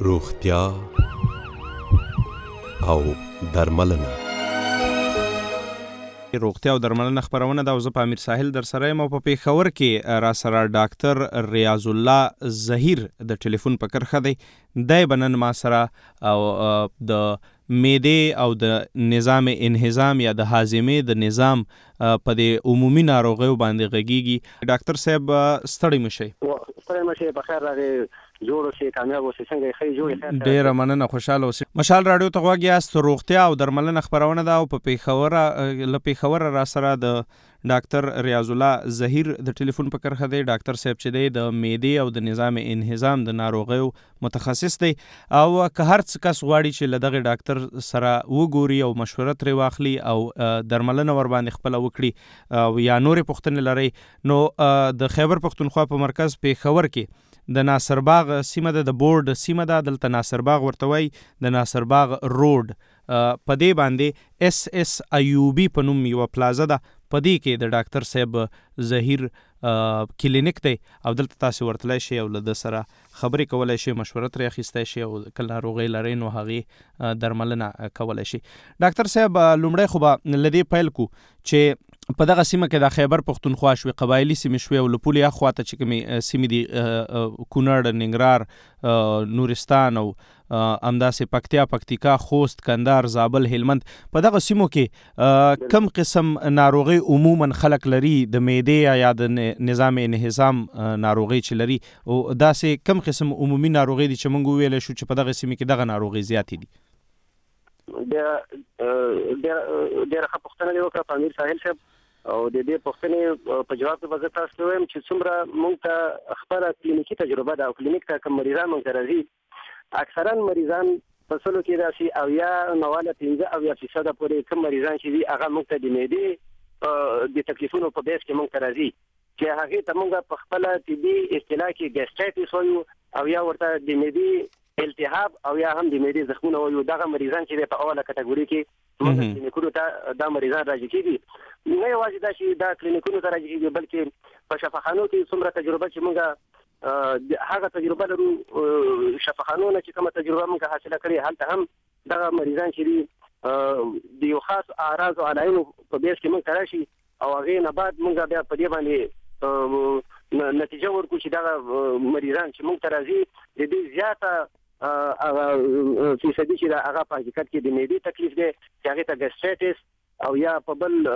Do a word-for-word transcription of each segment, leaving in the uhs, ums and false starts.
روغتیا او درملنه. روغتیا او درملنه خبرونه دا زه په امیر ساحل در سره یم او په پیښور کې را سره ډاکټر ریاض الله زهیر د ټلیفون په کرخه دی. دی بنن ما سره او د معدې او د نظام انهضام یا د هاضمې د نظام په د عمومي ناروغیو باندې غږیږي. ډاکټر صاحب ستړي مشئ. ستړي مشئ، بخیر راغی، جوړ اوسئ، کامیاب اوسئ، څنګه یې ښه جوړ خیر. ډېره مننه، خوشحاله اوسئ. مشال راډیو ته غوږ یاست. روغتیا او درملنه خبرونه ده او په پیښور له پیښور را سره د ډاکټر ریاض الله زهیر د ټلیفون په کرخه دی. ډاکټر صاحب چې دی د معدې او د نظام انهضام د ناروغیو متخصص دی او که هر څه کس غواړي چې له دغه ډاکټر سره وګوري او مشوره ترې واخلي او درملنه ور باندې خپله وکړي او یا نورې پوښتنې لري، نو د خیبر پښتونخوا په مرکز پیښور کې د ناصر باغ سیمه ده، د بورډ سیمه ده، دلته ناصر باغ ورته وایي، د ناصر باغ روډ په دې باندې اس اس ایوبي په نوم یوه پلازه ده. په دې کې د ډاکټر صاحب زهیر کلینیک دی او دلته تاسو ورتلی شئ او له ده سره خبرې کولی شئ، مشوره ترې اخیستی شئ او که ناروغۍ لرئ نو هغې درملنه کولی شئ. ډاکټر صاحب لومړی خو به له دې پیل کړو چې په دغه سیمه کې د خیبر پښتونخوا شوې، قبایلي سیمې شوې او له پولې هاخوا ته چې کومې سیمې دي، کونړ، ننګرهار، نورستان او همداسې پکتیا، پکتیکا، خوست، کندهار، زابل، هلمند، په دغه سیمو کې کم قسم ناروغۍ عموما خلک لري د معدې یا د نظام انهضام ناروغۍ چې لري، او داسې کم قسم عمومي ناروغۍ دي چې موږ وویلی شو چې په دغه سیمې کې دغه ناروغۍ زیاتې دي؟ ډېره ښه پوښتنه دې وکړه په امیر ساحل صاحب، او د دې پوښتنې په جواب کې به زه تاسو ته وایم چې څومره موږ ته خپله کلینیکي تجربه ده او کلینیک ته کوم مریضان موږ ته راځي، اکثرا مریضان په سلو کې داسې اویا نواله پنځه اویا فیصده پورې کوم مریضان چې دي هغه موږ ته د معدې د تکلیفونو په بیس کې موږ ته راځي چې هغې ته موږ په خپله طبي اصطلاح کې ګیسټرایټس وایو او یا ورته د معدې التهاب او یا هم د معدې زخمونه وایو. دغه مریضان چې په اوله کټګوري کې موږ کلینیکونو ته دا مریضان راجع کېږي. نه یوازې دا چې دا کلینیکونو ته راجع کېږي بلکې په شفاخانو کې څومره تجربه چې موږ هغه تجربه لرو، شفاخانونه چې کومه تجربه موږ حاصله کړې هلته هم دغه مریضان چې دي د یو خاص اعراض او علایمو په بیس کې موږ ته راشي او هغې نه بعد موږ بیا په دې باندې نتیجه ورکړو چې دغه مریضان چې موږ ته راځي د دې زیاته فیصدي چې ده هغه په حقیقت کې د معدې تکلیف دی چې هغې ته ګیسټرایټس او یا په بل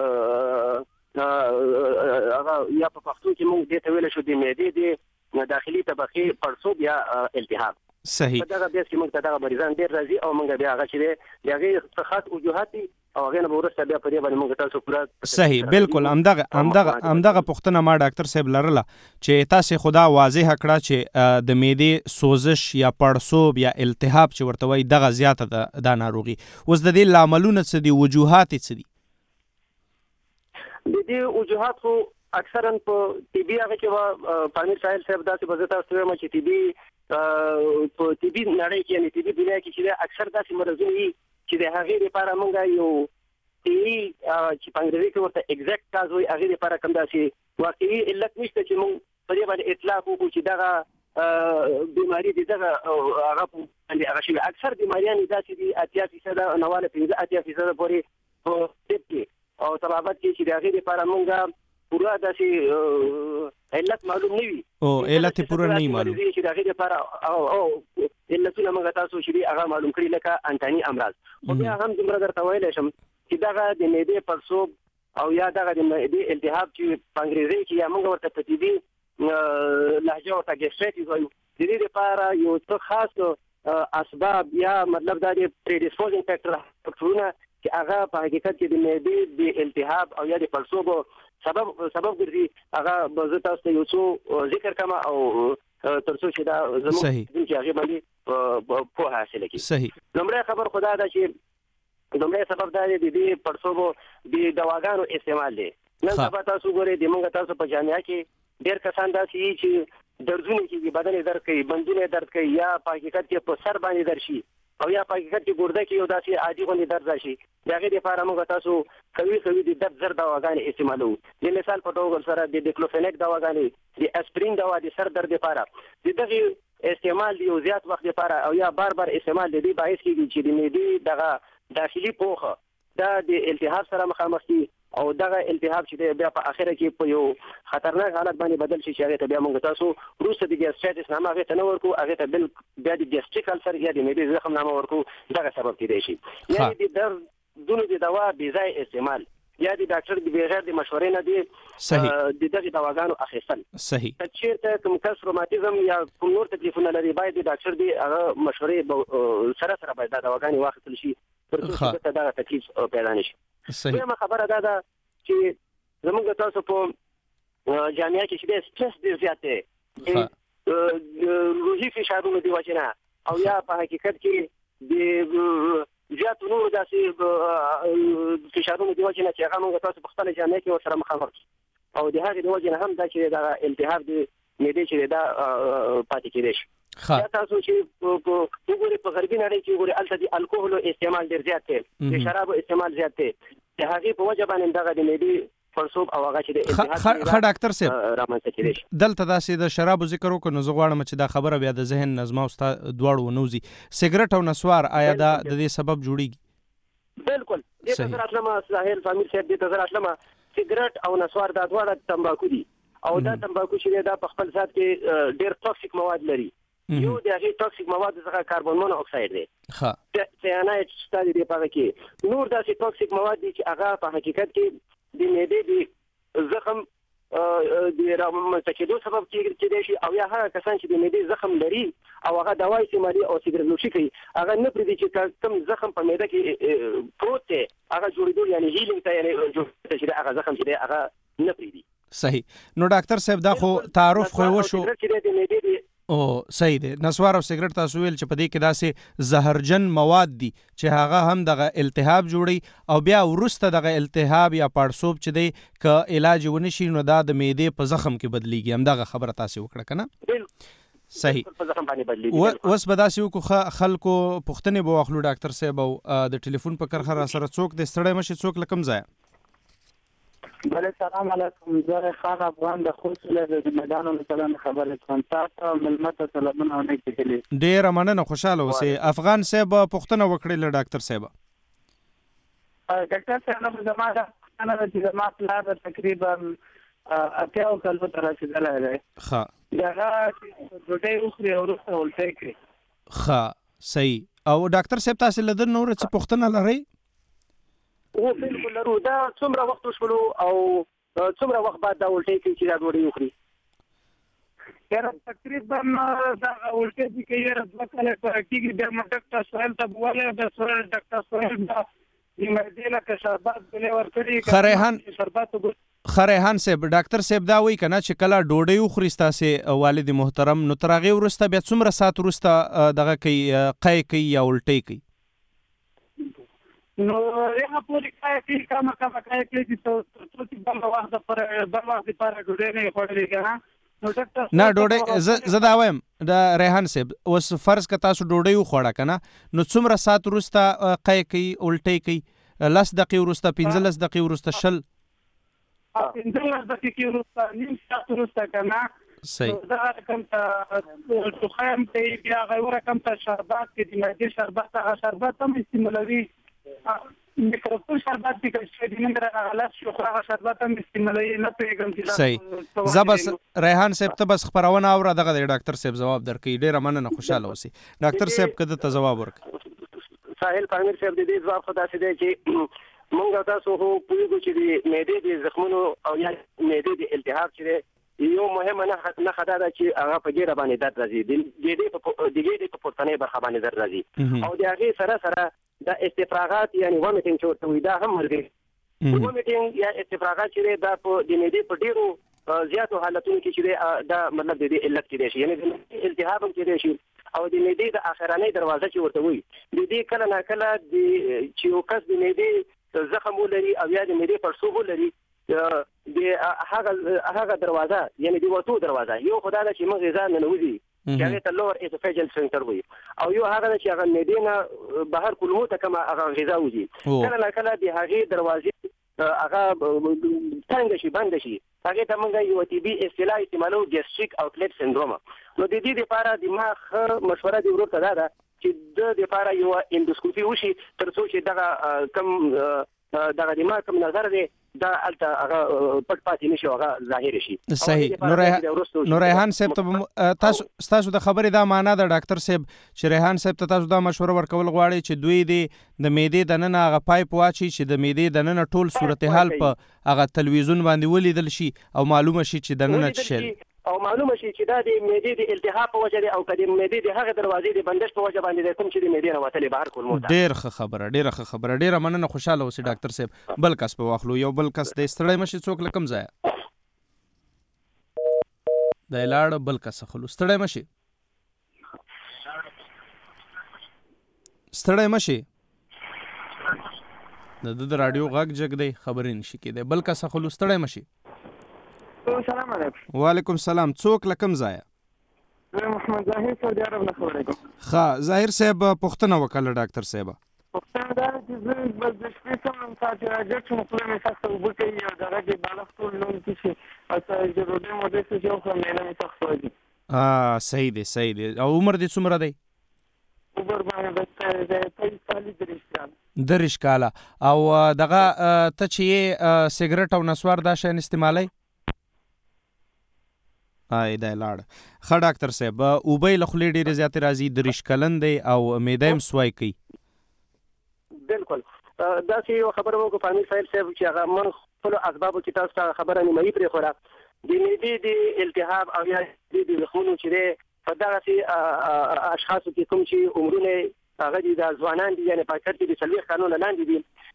هغه یا په پښتو کې موږ دې ته ویلی شو د معدې د داخلي طبقې پړسوب یا التهاب. صحیح. په دغه بیس کې موږ ته دغه مریضان ډېر راځي او موږ بیا هغه چې دی د هغې څه خاص وجوهات دي او هغې نه به وروسته بیا په دې باندې موږ تاسو پوره. صحیح، بالکل همدغه همدغه همدغه پوښتنه ما ډاکټر صاحب لرله چې تاسې خو دا واضحه کړه چې د معدې سوزش یا پړسوب یا التهاب چې ورته وایي دغه زیاته ده دا ناروغي. اوس د دې لاملونه څه دي، وجوهات یې څه دي؟ د دې وجوهات خو اکثرا په طبي هغه کې به په امیر ساحل صاحب داسې به زه تاسو ته وایم چې طبي په طبي نړۍ کې یعنې طبي دنیا کې چې دی اکثر داسې مرضونه وي چې د هغې لپاره موږ یو طبي چې په انګریزي کې ورته اګزیکټ کاز وایي هغې لپاره کوم داسې واقعي علت نشته چې موږ په دې باندې اطلاق وکړو چې دغه بیماري د دغه هغه باندې هغه شوي. اکثر بیماریانې داسې دي اتیا فیصده نواله پنځه اتیا فیصده پورې په طب کې او طبابت کې چې د هغې لپاره موږ پورا داسې علت معلوم نه وي او علت پورا نه معلوم چې د هغې لپاره او علتونه موږ تاسو چې دي هغه معلوم کړي لکه انتاني امراض. خو بیا هم دومره درته ویلی شم چې دغه د معدې پړسوب او یا دغه د معدې التهاب چې په انګریزي کې یا موږ ورته په طبي لهجه ورته ګیسټرایټس وایو، د دې لپاره یو څه خاص اسباب یا مطلب دا د پریډسپوزینګ فیکټرونه چې هغه په حقیقت کې د معدې د التهاب او یا د پړسوب سبب سبب ګرځي، هغه به زه تاسو ته یو څو ذکر کړم او تر څو چې دا زموږ چې هغې باندې پوهه حاصله کړي. صحیح. لومړی خبر خو دا ده چې لومړی سبب دا دی د دې پړسوبو د دواګانو استعمال دی. نن سبا تاسو ګورئ د موږ تاسو په جامعه کې ډېر کسان داسې وي چې دردونه کېږي، بدن یې درد کوي، بندونه یې درد کوي، یا په حقیقت کې په سر باندې درد شي او یا په حقیقت کې ګرده کې یو داسې عادي غوندې درد راشي. د هغې دپاره موږ تاسو قوي قوي د درد زر دواګانې استعمالوو. د مثال په ډول سره د ډیکلوفینیک دواګانې، د اسپرین دوا د سر درد دپاره، د دغې استعمال دی زیات وخت لپاره او یا بار بار استعمال دی باعث کیږي چې د معدې دغه داخلي پوخه دا د التهاب سره مخامخ دي او دغه التهاب چې بیا په اخره کې په یو خطرناک حالت باندې بدل شي چې هغه ته بیا موږ تاسو روسه د ګیسټریټس نامه هغه ته نه ورکو هغه ته بل بیا د ګیسټریک السر یا د معدې زخم نامه ورکو دغه سبب کېدای شي یعنی د درد دونو د دوا بې ځای استعمال یا د ډاکټر د بغیر د مشورې نه دی صحیح د دغه دواګانو اخیستل صحیح چې کوم کس روماتیزم یا کوم نور تکلیفونه لري باید د ډاکټر دی هغه مشورې سره سره باید د دواګانو واخیستل شي تر څو چې دا تکلیف پیدا نشي صحیح ما خبره ده دا چې زموږ تاسو په جامعه کې چې سټرس ډیر زیات دی روحي فشارونه دی وجنه او یا په حقیقت کې د زیات نور داسې فشارونه دی وجنه چې هغه موږ تاسو په خپل جامعه کې ورسره مخامخ او د هغې د وجنه هم دا چې دا التهاب دی معدې چې دا پاتې کېدای شي یا تاسو چې وګورئ په غربي نړۍ کې وګورئ هلته د الکوهولو استعمال ډېر زیات دی د شرابو استعمال زیات دی د هغې په وجه باندې دغه د معدې پړسوب او هغه چې د التهاب ښه ډاکټر صاحب رامنځته کېدای شي دلته داسې د شرابو ذکر وکړو نو زه غواړم چې دا خبره بیا د ذهن نه زما او ستا دواړو ونوځي سګرټ او نسوار آیا دا د دې سبب جوړیږي بالکل دې ته زه راتلم ساحل فامیل صاحب دې ته زه راتلم سګرټ او نسوار دا دواړه تمباکو دي او دا تمباکو چې دا په خپل ذات کې ډېر ټاکسیک مواد لري یو د هغې ټاکسیک مواد څخه کاربن مون اکساید دی سیانایډ شته دی په هغه کې نور داسې ټاکسیک مواد دي چې هغه په حقیقت کې د معدې د زخم د رامنځته کېدو سبب کېدای شي او یا هغه کسان چې د معدې زخم لري او هغه دوا استعمالي او سګرټ نوشي کوي هغه نه پرېږدي چې کوم زخم په معده کې پروت دی هغه جوړېدو یعنې هیلینګ ته یعنې جوړېدو چې هغه زخم چې دی هغه نه پرېږدي صحیح نو ډاکټر صاحب دا خو تعارف خو وشو او صحیح دی نسوار او سګرټ تاسو ویل چې په دې کې داسې زهرجن مواد دي چې هغه هم دغه التهاب جوړي او بیا وروسته دغه التهاب یا پړسوب چې دی که علاج ونه شي نو دا د معدې په زخم کې بدلیږي همدغه خبره تاسو وکړه که نه صحیح اوس به داسې وکړو خلکو پوښتنې به واخلو ډاکټر صاحب او د ټلیفون په کرښه را سره څوک دی ستړی مشي څوک له کوم ځایه بله سلام علیکم زه خان افغان د خوست ولایت د میدان ولسوالۍ خبرې کوم تاسو مېلمه ته سلامونه ونه کېدلي ډېره مننه خوشحاله اوسئ افغان صاحب پوښتنه وکړئ له ډاکټر صاحب ډاکټر صاحب زما دا پوښتنه ده چې زما پلار تقریبا اتیاو کلو ته رسېدلی دی ښه هغه ډوډۍ وخوري او وروسته الټۍ کوي ښه صحیح او ډاکټر صاحب تاسې له ده نوره څه پوښتنه لرئ او بالکل لرو دا څومره وخت وشولو او څومره وخت بعد دا الټۍ کوي چې دا ډوډۍ وخوري یاره تقریبا دا الټۍ چې کوي یاره دوه کاله کېږي بیا مو ډاکټر سهیل ته بولی د سهیل ډاکټر سهیل دا د معدې نه که شربت بلې ورکړي خریحان خریحان صاحب ډاکټر صاحب دا وایي که نه چې کله ډوډۍ وخوري ستاسې والد محترم نو تر هغې وروسته بیا څومره ساعت وروسته دغه کوي قی کوي یا الټۍ کوي نو هغه پورې کای کوي کمه کمه کای کوي چې څو چې بل وخت پر بل وخت پر ډوډۍ نه خوړلې کنه نو ډاکټر نه ډوډۍ زه دا وایم دا ریحان صاحب اوس فرض که تاسو ډوډۍ وخوړه کنه نو څومره ساعت وروسته قی کوي الټۍ کوي لس دقیقې وروسته پنځلس دقیقې وروسته شل پنځلس دقیقې وروسته نیم ساعت وروسته کنه صحیح دا کوم ته ټوخم کوي بیا هغه کوم ته شربت کې د معدې شربت هغه شربت هم استعمالوي میکروفون شربت دي چې د نن راغله غلط شو هغه شربت هم استعمالوي نه پیغام دي صحیح زبس ریحان صاحب ته بس خبرونه اوره دغه ډاکټر صاحب جواب درکې ډیره مننه خوشاله اوسئ ډاکټر صاحب کده ته جواب ورکړي ساحل پامیر صاحب د دې ځواب خدا سي دی چې مونږ تاسو خو پوهیږو چې د معدې د زخمونو او یا معدې د التهاب چې یو مهمه نه خدا ده چې هغه په ګیره باندې درد راځي د ګیډې په د ګیډې په پورتنۍ برخه باندې درد راځي او د هغې سره سره دا استفراغات یعنی ومیټینګ چې ورته وایي دا هم ورځي ومیټینګ یا استفراغات چې دا په د معدې په ډېرو زیاتو حالتونو کې چې دا مطلب د دې علت کېدای شي یعنې د التهاب هم کېدای شي او د معدې د اخرنۍ دروازه چې ورته وایي د دې کله ناکله د چې یو کس د معدې زخم ولري او یا د معدې پړسوب ولري د هغه هغه دروازه یعنی د وتو دروازه یو خدای دا چې موږ غذا ننوځي چې هغه ته لور اسوفیجل سنټر وي او یو هغه چې هغه معدې نه بهر کولمو ته کوم هغه غذا وځي کله ناکله د هغې دروازې هغه څنګه شي بند شي هغه ته موږ یو طبي اصطلاح استعمالو ګیسټریک اوټلټ سندروم نو د دې لپاره دماغ مشوره دی ورته دا ده چې د لپاره یو اندوسکوپي وشي تر څو چې دغه کم دغه دماغ کم نظر دی دا الته هغه پټ پاتې نشي هغه ظاهر شي صحیح نو ریحان صاحب ته تاسو تاسو د خبرې دا معنا ده ډاکټر صاحب چې ریحان صاحب ته تاسو دا مشوره ورکول غواړي چې دوی د معدې د ننه هغه پایپ واچي چې د معدې د ننه ټول صورتحال په هغه تلویزیون باندې ولیدل شي او معلومه شي چې د ننه څه شي او معلومه شي چې دا د معدې د التهاب په وجه دی او کله معدې د هغه دروازې د بندش په وجه باندې کوم چې د معدې نه وتلې بهر کول مو ډېر ښه خبره ډېر ښه خبره ډېر مننه خوشاله اوسئ ډاکټر صاحب بل کس په واخلو یو بل کس د ستړی مشي څوک لکم ځای د لاړ بل کس خلو ستړی مشي ستړی مشي د د رادیو غږ جګ دی خبرې نشي کېدای بل کس خلو ستړی مشي السلام علیکم وعلیکم السلام څوک لکم ځای زه محمد ظاهر سعودي عرب نه خبرې کوم ښه ظاهر صاحب پوښتنه وکړه ډاکټر صاحب پوښتنه دا چې زه بس د شپې سم ساعت راځم چې مخله مې سخته اوبه کوي او دغه کې بالښت ټول لوند کشي او چې ډوډۍ مودې څه چې وخورم معده مې سخت راځي صحیح دی صحیح دی او عمر دې څومره دی عمر باندې بس د پنځه دېرش کاله دېرش کاله او دغه ته چې سګرټ او نسوار دا شیان استعمالوي آی دا لاړ ښه ډاکټر صاحب اوبه له خولې ډېرې زیاتې راځي دېرش کلن دی او معده یې هم سوای کوي بالکل داسې یو خبره مو کو فامil صاحب صاحب چې هغه من خپل اسبابو کې تاسو ته خبره نیمایي پرې خوره د معدې د التهاب او یا د زخمونو چې دی په دغسې اشخاصو کې کوم چې عمرونه هغه دي د ځوانان دي یعنې په کټ کې د څلوېښت کلونو لاندې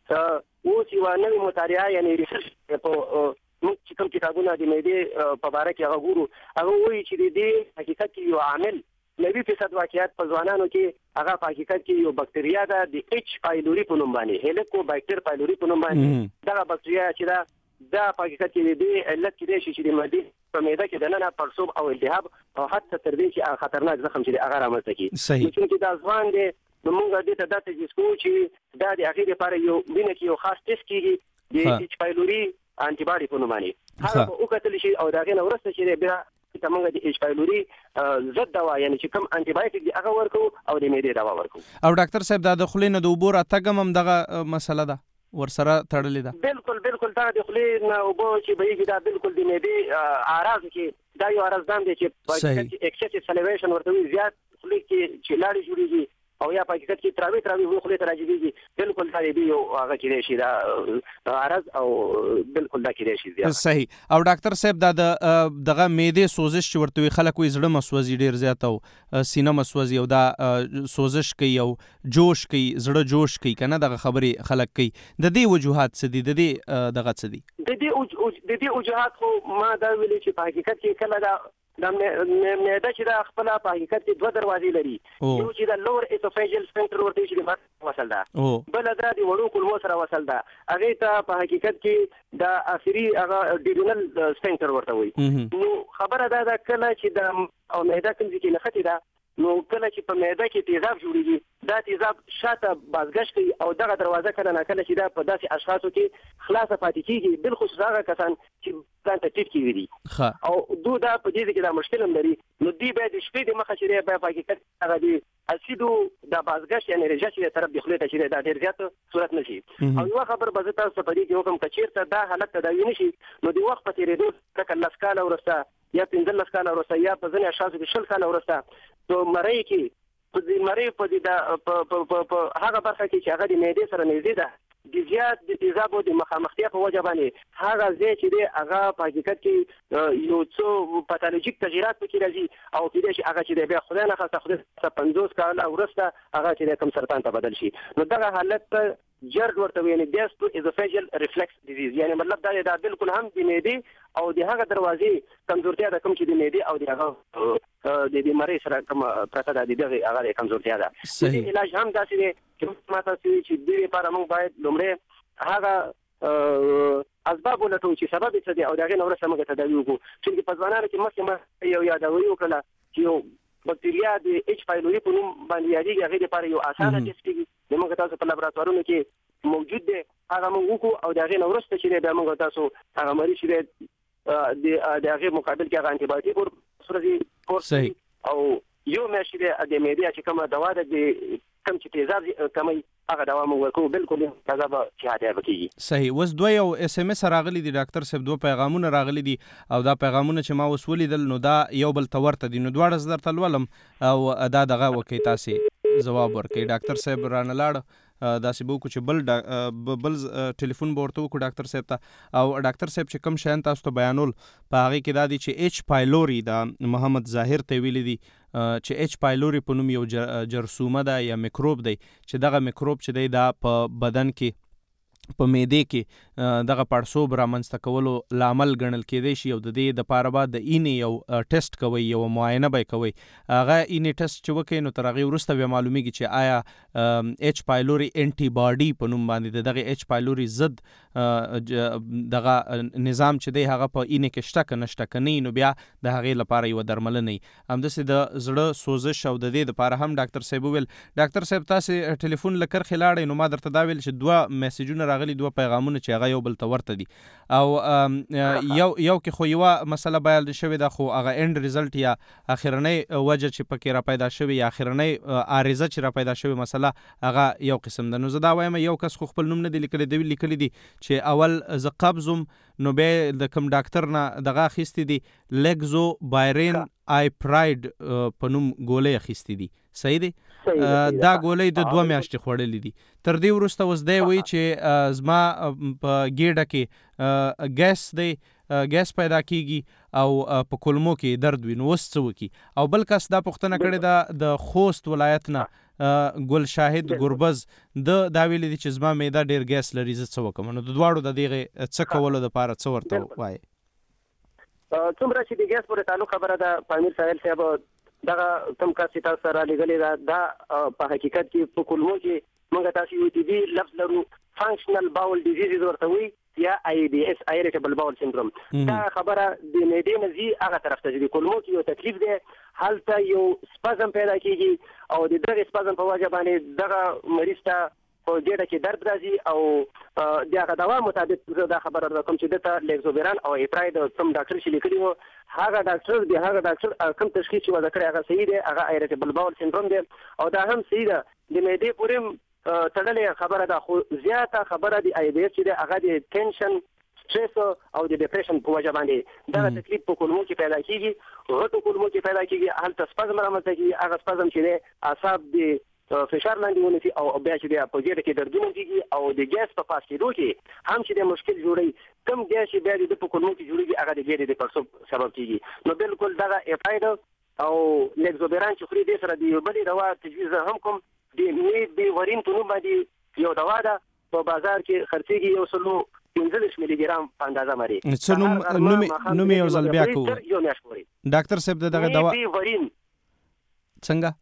دي اوس یوه نوې مطالعه یعنې ریسرچ په موږ چې کوم کتابونه د معدې په باره کې هغه ګورو هغه وایي چې د دې حقیقت کې یو عامل نوي فیصد واقعیت په ځوانانو کې هغه په حقیقت کې یو بکتریا ده د ایچ پایلوري په نوم باندې هیلیکوبیکټر پایلوري په نوم باندې دغه بکتریا چې ده دا په حقیقت کې د دې علت کېدای شي چې د معدې په معده کې دننه پړسوب او التهاب او حتی تر دې چې خطرناک زخم چې هغه رامنځته کړي صحیح چې دا ځوان دی نو موږ دې ته دا تجویز کوو چې دا د هغې لپاره یو وینه کې یو خاص ټیسټ کېږي د ایچ پایلوري انټي باډي په نوم باندې هغه به وکتل شي او د هغې نه وروسته چې بیا ته موږ د ایچ پایلوري ضد دوا یعنې چې کوم انټي بایوټیک دی هغه ورکوو او د معدې دوا ورکوو او ډاکټر صاحب دا د خولې نه د اوبو راتګ هم دغه مسله ده ورسره تړلې ده بالکل بالکل دا د خولې نه اوبه چې بهیږي دا بالکل د معدې اعراضو کې دا یو عرضدان دی چې په حقیقت کې ایکسسیو سلیویشن ورته وایي زیات خولې کې چې لاړې جوړېږي او یا په حقیقت کې تراوی تراوی خولې ته راجبېږي بالکل دا د یو هغه کېدای شي دا عرض او بالکل دا کېدای شي زیات صحیح او ډاکټر صاحب دا د دغه معدې سوزش چې ورته وي خلک وایي زړه مسوځي ډېر زیات او سینه مسوځي او دا سوزش کوي او جوش کوي زړه جوش کوي که نه دغه خبرې خلک کوي د دې وجوهات څه دي د دې دغه څه دي د دې وجوهات خو ما دا ویلي چې په حقیقت کې کله دا د معده چې دا خپل په حقیقت کې دوه دروازې لري یو چې د لور اسوفیجل سفنکټر ورته چې د مغز وصل ده بل دا د وړو کولمو سره وصل ده هغې ته په حقیقت کې د اخري هغه ډیډونل سفنکټر ورته وایي نو خبره دا ده کله چې د معده کوم ځای کې نښتې ده نو کله چې په معده کې تیزاب جوړېږي دا تیزاب شاته بازګشت کوي او دغه دروازه کله ناکله چې دا په داسې اشخاصو کې خلاصه پاتې کېږي بالخصوص هغه کسان چې ځان ته ټیټ کېږي دي او دو دا په دې کې دا مشکل هم لري نو دوی باید د شپې د مخه چې دی په حقیقت هغه د اسیدو د بازګشت یعنې رژه چې د طرف د خولې ته چې دی دا ډېر زیات صورت نه شي او یوه خبر به زه تاسو ته په دې کې وکړم که چېرته دا حالت تداوي نه شي نو د وخت په تېرېدو لکه لس کاله وروسته یا پنځلس کاله وروسته یا په ځینې اشخاصو کې شل کاله وروسته په مرۍ کې په دې مرۍ په هغه برخه کې چې هغه د معدې سره نږدې ده د زیات د تیزابو د مخامختیا په وجه باندې هغه ځای چې دی هغه په حقیقت کې یو څو پاتالوژیک تغییرات پکې راځي او کېدای شي هغه چې دی بیا خدای نخواسته خدای څخه پنځوس کاله وروسته هغه چې دی کوم سرطان ته بدل شي نو دغه حالت ته جرد ورته وي یعنې ګیسټرو ایزوفیجل ریفلکس ډیزیز یعنې مطلب دا دی دا بالکل هم د معدې او د هغه دروازې کمزورتیا ده کوم چې د معدې او د هغه د دې مرۍ سره کوم پرته ده د دغې هغه د کمزورتیا ده د علاج هم داسې دی چې ما تاسو وایي چې دې لپاره موږ باید لومړی هغه اسباب ولټوو چې سبب یې څه دی او د هغې نه وروسته موږ تداوي وکړو چونکې په ځوانانو کې مخکې ما یو یادوي وکړله چې یو بکتریا د ایچ پایلوري په نوم باندې یادېږي هغې لپاره یو اسانه ټسټ کېږي زموږ تاسو په لابراتوارونو کې موجود دی هغه موږ وکړو او د هغې نه وروسته چې دی بیا موږ تاسو هغه مریض چې دی د هغې مقابل کې هغه انټي بایوټیک ورسره کورس او یو میاشت چې د معدې چې کومه دوا ده د کم چې تیزاب کمی هغه دوا موږ ورکوو بالکل تازه به شهادت وکړي. صحیح. اوس دوه یو اس ام اس راغلی دي ډاکټر صاحب، دوه پیغامونه راغلي دي او دا پیغامونه چې ما اوس ولیدل نو دا یو بل ته ورته دي، نو دواړه زه درته لولم او دا دغه وکړئ تاسې جواب ورکړئ. ډاکټر صاحب رانه لاړ داسې به وکړو چې بل بل ټلیفون به ورته وکړو ډاکټر صاحب ته. او ډاکټر صاحب چې کوم شیان تاسو ته بیانول په هغې کې دا دي چې ایچ پایلوري دا محمد ظاهر ته ویلي دي چې ایچ پایلوري په نوم یو جرثومه ده یا میکروب دی چې دغه میکروب چې دی دا په بدن کې په معدې کې دغه پړسوب رامنځته کولو لامل ګڼل کېدی شي او د دې دپاره به د اینې یو ټیسټ کوئ، یو معاینه به یې کوئ. هغه اینې ټیسټ چې وکړئ نو تر هغې وروسته بیا معلومیږي چې آیا ایچ پایلوري انټي باډي په نوم باندې د دغې ایچ پایلوري ضد دغه نظام چې دی هغه په اینې کې شته که نشته، که نه نو بیا د هغې لپاره یوه درملنه وي. همداسې د زړه سوزش او د دې دپاره هم ډاکټر صاحب وویل. ډاکټر صاحب تاسې ټلیفون له کرښې لاړئ نو ما درته دا ویل چې دوه میسیجونه راغلي، دوه پیغامونه چې هغه یو بل ته ورته دي او یو یو کې خو یوه مسله بیان شوې ده خو هغه اینډ ریزلټ یا اخرنۍ وجه چې پکې را پیدا شوې یا اخرنۍ عارضه چې را پیدا شوې مسله هغه یو قسم ده. نو زه دا وایم یو کس خو خپل نوم نه دی لیکلی، دوی لیکلی دي چې اول زه قبض وم نو بیا د کوم ډاکټر نه دغه اخیستې دي لیګزو بایرین آی پراید په نوم ګولۍ اخیستې دي. صحیح دی؟ دا ګولۍ د دوه میاشتې خوړلې دي. تر دې وروسته اوس دی وایي چې زما په ګېډه کې ګیس دی، ګیس پیدا کیږي او په کولمو کې درد وي، نو اوس څه وکړي؟ او بل کس دا پوښتنه کړې ده د خوست ولایت نه ګل شاهد ګربز، د دا ویلي دي چې زما معده ډېر ګیس لري، زه څه وکړم؟ نو د دواړو د دغې څه کولو دپاره څه ورته وایي؟ څومره چې د ګیس پورې تعلق خبره ده پامیر ساحل صاحب دغه کوم کس چې تاسو سره لیږلې ده دا په حقیقت کې په کولمو کې موږ تاسو یو ټي بي لفظ لرو، فانکشنل باول ډیزیز ورته وایي یا آی بي اس ایریټیبل باول سندروم. دا خبره د معدې نه ځي هغه طرف ته چې د کولمو کې یو تکلیف دی، هلته یو سپازم پیدا کېږي او د دغه سپازم په وجه باندې دغه مریض ته په ګېډه کې درد راځي او د هغه دوا مطابق زه دا خبره درکوم چې دته لیګزوبیران او ایپراید کوم ډاکټر چې لیکلي وو هغه ډاکټر د هغه ډاکټر کوم تشخیص چې وضع کړی هغه صحیح دی، هغه ایریټیبل باول سندروم دی او دا هم صحیح ده. د معدې پورې تړلې خبره ده خو زیاته خبره د آی بي اس چې دی هغه د ټینشن سټریس او د ډیپریشن په وجه باندې دا تکلیف په کولمو کې پیدا کیږي، غټو کولمو کې پیدا کیږي، هلته سپازم رامنځته کیږي، هغه سپازم چې دی اعصاب د فشار لاندې ونیسي او بیا چې د په ګېډه کې دردونه کېږي او د ګیس په پاس کېدو کې هم چې د مشکل جوړوي، کم ګیس چې بیا د په کولمو کې جوړېږي هغه د ګېډې د پړسوب سبب کېږي. نو بالکل دغه ایپراید او لیګزوبیران چې خوري دې سره د یو بلې دوا تجویز هم کوم، د میبیورین په نوم باندې یو دوا ده په بازار کې خرڅېږي، یو سلو پنځلس ملي ګرام په اندازه مري. څه نوم نوم یې یو ځل بیا کوو ډاکټر صاحب د دغه دوا میبیورین څنګه؟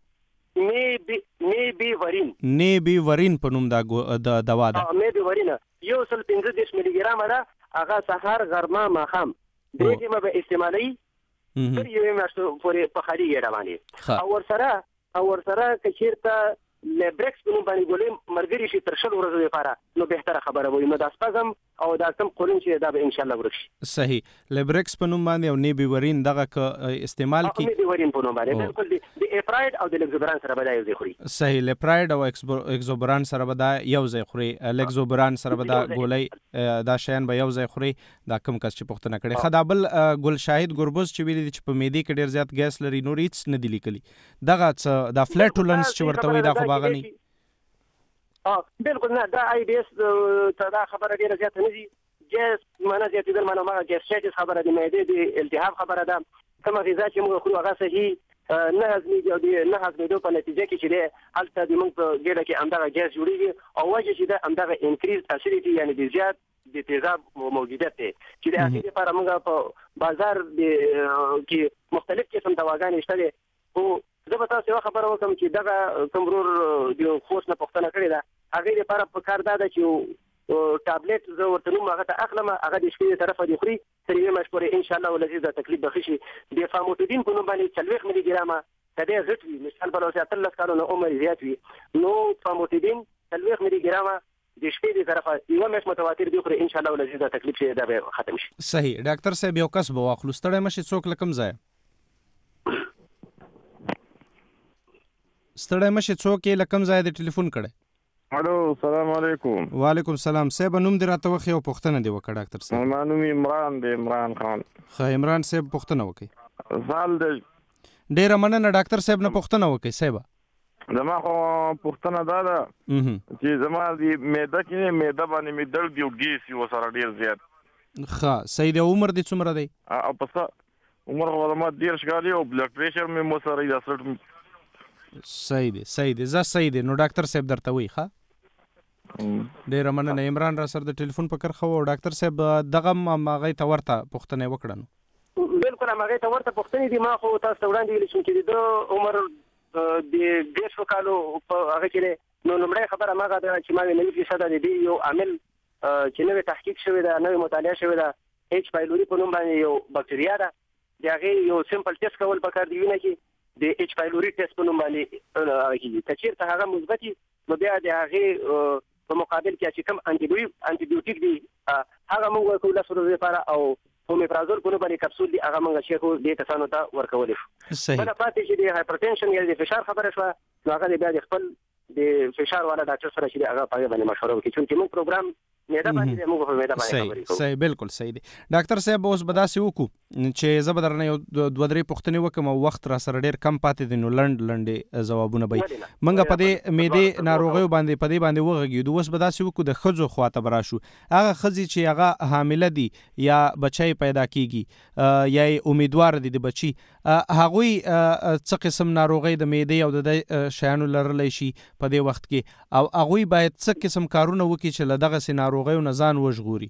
میبیورین میبیورین په نوم دا د دوا ده. میبیورین یو سل پنځه دېرش ملي ګرامه ده، هغه سهار غرمه ماښام درې ټیمه به استعمالوي تر یوې میاشتې پورې په خالي ګېډه باندې. او ورسره او ورسره که چېرته لیبرکس په نوم باندې ګولۍ ملګري شي تر شلو ورځو لپاره نو بهتره خبره وي، نو دا سپازم او دا کم قولون چې دا به انشاءالله ورک شي. صحیح. لیبرکس په نوم باندې او نیبیورین دغه که استعمال کی نیبیورین په نوم باندې بالکل د ایپراید او د لیګزوبران سره به دا یو ځای خوري. صحیح. لیپراید او ایکزوبران سره به دا یو ځای خوري، لیګزوبران سره به دا ګولۍ دا شیان به یو ځای خوري. دا کوم کس چې پوښتنه کړې. ښه دا بل ګل شاهد ګربز چې ویلي دي چې په معدې کې ډېر زیات ګیس لري، نور هېڅ نه دي لیکلي، دغه څه دا فلیټولنس چې ورته وایي دا خو به هغه نه بالکل نه، دا آی بي اس ته دا خبره ډېره زیاته نه دي. ګیس معنا زیاتېدل معنا هغه ګیسټرایټس خبره د معدې د التهاب خبره ده. کومه غذا چې موږ خورو هغه صحیح نه هضمېږي او د نه هضمېدو په نتیجه کې چې دی هلته د موږ په ګېډه کې همدغه ګیس جوړېږي او وجه چې ده همدغه انکریز اسیډیټي یعنې د زیات د تیزاب موجودیت دی چې د هغې لپاره موږ په بازار کې مختلف قسم دواګانې شته دي. خو زه به تاسو یوه خبره وکړم چې دغه کوم ورور د خوست نه پوښتنه کړې ده هغې لپاره په کار دا ده چې ټابلیټ زه ورته نوم هغه ته اخلم، هغه د شپې طرفه دې خوري تر یوې میاشتې پورې انشاءالله ولذیذ دا تکلیف به ښه شي. د فاموټیدین په نوم باندې څلوېښت ملي ګرامه که دی غټ وي مثال به اوس اتلس کالو نه عمر زیات وي نو فاموټیدین څلوېښت ملي ګرامه د شپې د طرفه یو مېش متواتر دی خو ان شاء الله ولزي دا تکلیف شي دا به ختم شي. صحیح ډاکټر صاحب یو کس به واخلو ستړی مشي څوک لکم ځای ستړی مشي څوک یې لکم ځای د ټلیفون کړی. الو السلام علیکم. وعلیکم السلام. صاحب نوم دې راته وخی او پوښتنه دې وکړه ډاکټر صاحب. ما نوم عمران دی عمران خان. ښه عمران صاحب پوښتنه وکړئ. سوال دی. ډیره مننه ډاکټر صاحب نه پوښتنه وکړئ صاحب. زما خو پوښتنه دا ده چې زما د معده کې معده باندې مې درد دی او ګیس یو سره ډیر زیات. ښه صحیح دی. عمر دې څومره دی؟ او پس عمر خو زما ډیر شګالي او بلډ پریشر مې مو سره یا سټ. صحیح دی صحیح دی زه صحیح دی. نو ډاکټر صاحب درته وایي ښه ډیره مننه. عمران را سره د ټلیفون په کرخه و. ډاکټر صاحب دغه هغې ته ورته پوښتنه یې وکړه. نو بالکل هغې ته ورته پوښتنې دي. ما خو تاسو ته وړاندې ویلي شوم چې د ده عمر د دېرشو کالو په هغه کې دی. نو لومړی خبره هماغه ده چې ما ویل نوي فیصده د دې یو عامل چې نوې تحقیق شوې ده نوې مطالعه شوې ده ایچ پایلوري په نوم باندې یو بکټریا ده. د هغې یو سمپل ټیسټ کول پکار دی وینه کې د ایچ پایلوري ټیسټ په نوم باندې کېږي. که چېرته هغه مثبت وي نو بیا د هغې په مقابل کې چې کوم انټي بیوټیک دی هغه موږ ورکوو لس ورځې لپاره او اومیپرازول په نوم باندې کپسول دی هغه موږ شیخو دې کسانو ته ورکولی شو. بله پاتې چې د هایپرټینشن یا د فشار خبره شوه نو هغه بیا د خپل د فشار والا ډاکټر سره چې هغه په هغې باندې مشوره وکړي چونکې موږ پروګرام معده باندې دی موږ په معده باندې خبرې کوو. صحیح بالکل صحیح دی. ډاکټر صاحب اوس به داسې وکړو چې زه به درنه یو دوه درې پوښتنې وکړم او وخت را سره ډېر کم پاتې دی نو لنډ لنډې ځوابونه به وي. موږ په دې معدې ناروغیو باندې په دې باندې وغږېدو. اوس به داسې وکړو د ښځو خواته به راشو. هغه ښځې چې هغه حامله دي یا بچی پیدا کېږي یا یې امیدوار دي د بچي هغوی څه قسم ناروغۍ د معدې او د دې شیانو لرلی شي په دې وخت کې او هغوی باید څه قسم کارونه وکړي چې له دغسې ناروغیو نه ځان وژغوري.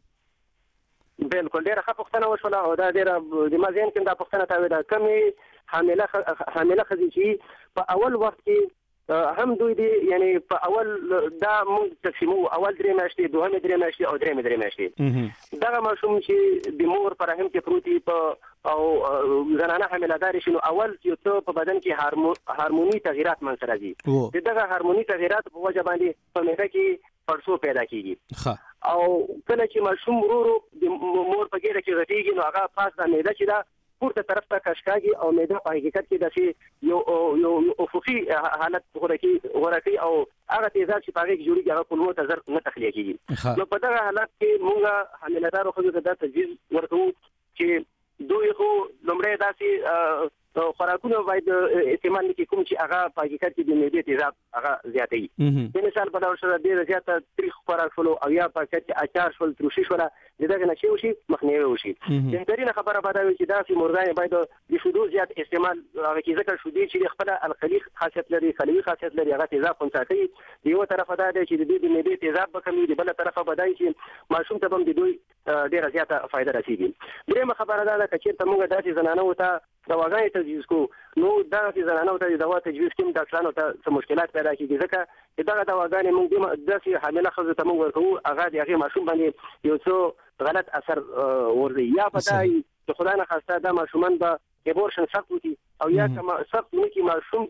بالکل ډېره ښه پوښتنه وشوله او دا ډېره د ما ذهن کې دا پوښتنه تاوې ده. کومې حامله حامله ښځې چې په اول وخت کې هم دوی دي یعنی په اول دا موږ تقسیمو اول درې میاشتې دوهمې درې میاشتې او درېمې درې میاشتې دغه ماشوم چې د مور په رحم کې پروت وي په او زنانه حاملهدارې شي نو اول چې ته په بدن کې هارموني تغییرات منځته راځي. د دغه هارموني تغییراتو په وجه باندې په معده کې پړسو پیدا کېږي او کله چې ماشوم ورو ورو د مور په ګیډه کې غټېږي نو هغه پاس د معده چې ده پورته طرف ته کشکاږي او معده په حقیقت کې داسې یو یو افقي حالت غوره کوي او هغه تیزاب چې په هغې کې جوړېږي هغه کولمو ته زر نه تخلیه کېږي. نو په دغه حالت کې موږ حاملهدارو ښځو ته دا تجویز ورکوو چې دوی خو لومړی داسې خوراکونه باید استعمال نه کړي کوم چې هغه په حقیقت کې د معدې تیزاب هغه زیاتوي. د مثال په ډول سره ډېره زیاته تریخ خوراک شولو او یا په حقیقت کې اچار شول تروشي شوله د دغې نه چې وشي مخنیوی وشي. بهترینه خبره به دا وي چې داسې مورګانې باید د شیدو زیات استعمال هغه کې ځکه شیدې چې خپله القلي خاصیت لري خلوي خاصیت لري هغه تیزاب خنثی کوي. د یوه طرفه دا دی چې د دوی د معدې تیزاب به کموي د بله طرفه به دا وي چې ماشوم ته به هم د دوی ډېره زیاته فایده رسېږي. درېیمه خبره دا ده که چېرته موږ داسې زنانو ته دواګانې تجویز کوو نو دغسې زنانو ته د دوا تجویز کوم ډاکټرانو ته څه مشکلات پیدا کېږي ځکه چې دغه دواګانې موږ داسې حامله ښځو ته موږ ورکوو هغه د هغې ماشوم باندې یو څه غلط اثر ورځي یا په دا چې خدای نخواسته دا ماشومان به ابورشن سخت وکړي او یا که سخت ونه کړي ماشوم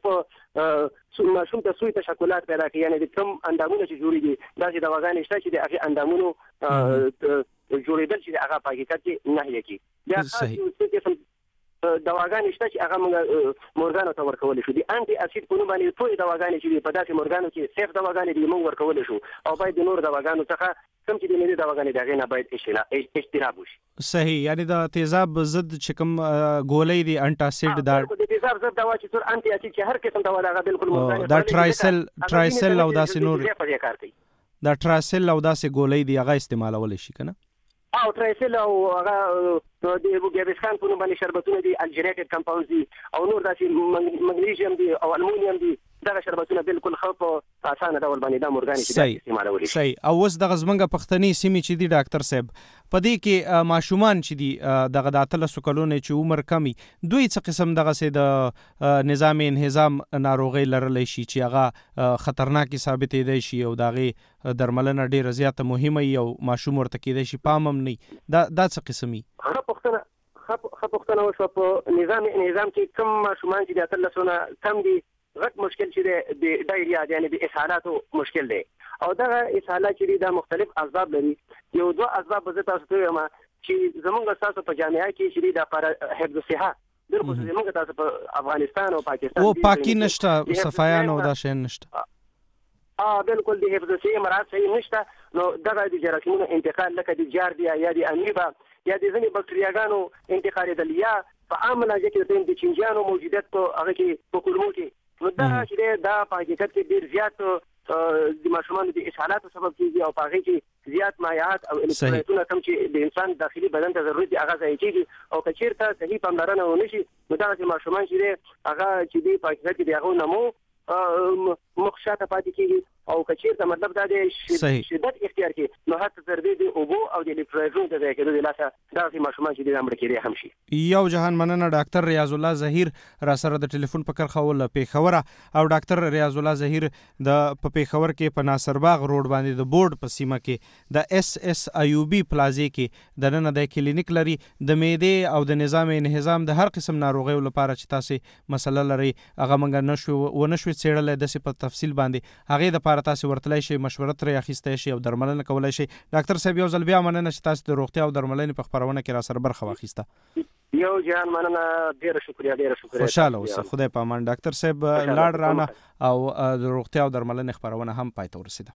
په ماشوم ته سوی تشکلات پیدا کړي یعنې د کوم اندامونه چې جوړېږي داسې دواګانې شته چې د هغې اندامونو جوړېدل چې د هغه په حقیقت کې نهیه کړي. بیا خاص یو څه قسم دواګانې شته چې هغه موږ مورګانو ته ورکولی شو. د انټي اسید په نوم باندې ټولې دواګانې چې دي په داسې مورګانو کې سیف دواګانې دي موږ ورکولی شو او باید د نورو دواګانو څخه کوم چې د معدې دواګانې د هغې نه باید اجتناب وشي. صحیح یعنې د تیزاب ضد چې کوم ګولۍ دي انټي اسید دا د تیزاب ضد دوا چې ټول انټي اسید چې هر قسم دوا هغه بالکل مورګانې دا ټرایسل ټرایسل او داسې نور دا ټرایسل او داسې ګولۍ دي هغه استعمالولی شي که نه او ټرایسل او هغه د ګیابسکان په نوم باندې شربتونه دي الجینیټډ کمپاونډز دي او نور داسې مګنیزیم دي او المونیم دي دغه شربتونه بالکل ښه په اسانه ډول باندې دا مورګانې چې دا استعمالولی شي. صحیح او اوس دغه زموږ پښتني سیمې چې دي ډاکټر صاحب په دې کې ماشومان چې دي دغه د اتلسو کلونو چې عمر کم وي دوی څه قسم دغسې د نظام انهضام ناروغۍ لرلی شي چې هغه خطرناکې ثابتېدی شي او د هغې درملنه ډېره زیاته مهمه وي او ماشوم ورته کېدی شي پام هم نه وي دا دا څه قسم وي؟ ښه پوښتنه ښه پوښتنه وشوه. په نظام انهضام کې کوم ماشومان چې د اتلسو نه کم دي غټ مشکل چې دی د ډایریا یعنې د اسهالاتو مشکل دی او دا اسهالات چې دا مختلف اسباب لري. یو دوه اسباب به تاسو ته وایم چې زمونږ تاسو په جامعه کې چې دا پر حفظ صحه بالکل زمونږ تاسو په افغانستان او پاکستان او پاکي نشته صفایان او دا شی نشته اه بالکل د حفظ صحه مراد صحیح نشته. نو دغه د جراثیمونو انتقال لکه د جاردیا یا د امیبا یا د ځینې بکټریاګانو انتقال د لیا په عام لهجه کې د چینجیانو موجودیت په هغه کې په کولمو کې نو دا چې دا په حقیقت کې ډیر زیات د ماشومانو د اسهالاتو سبب کیږي او په هغه کې زیات مایعات او الکترولیتونه کم چې د انسان داخلي بدن ته ضروري دي هغه ځای کېږي او که چیرته صحیح پاملرنه ونه شي نو دا چې ماشومان چې هغه چې دی په حقیقت کې د هغو نمو مخ شاته پاتې کېږي او که چیرته مطلب دا دی شدت اختیار کړي نو حتی تر دې د اوبو او د الکترولیتونو د ځای کېدو د لاسه دغسې ماشومان چې دي دا مړه کېدی هم شي. یو جهان مننه ډاکټر ریاض الله ظهیر را سره د ټلیفون په کرښه ول پیښوره او ډاکټر ریاض الله ظهیر د په پیښور کې په ناصرباغ روډ باندې د بورډ په سیمه کې د اس اس ایوبي پلازې کې د نن د کلینیک لري د معدې او د نظام انهضام د هر قسم ناروغیو لپاره چې تاسو مسله لري هغه مونږ نشو و نشو څېړل د په تفصیل باندې هغه د لپاره تاسو ورتلای شي مشوره ترې اخیستای شي او درملنه کولای شي. ډاکټر صاحب یو ځل بیا مننه چې تاسو د روغتیا او درملنې په خبرونه کې را سره برخه واخیسته. یو جهان مننه ډیره شکریا ډیره شکریا. خوشاله اوسه خدای په امان. ډاکټر صاحب لاړ رانه او د روغتیا او درملنې خبرونه هم پای ته ورسیده.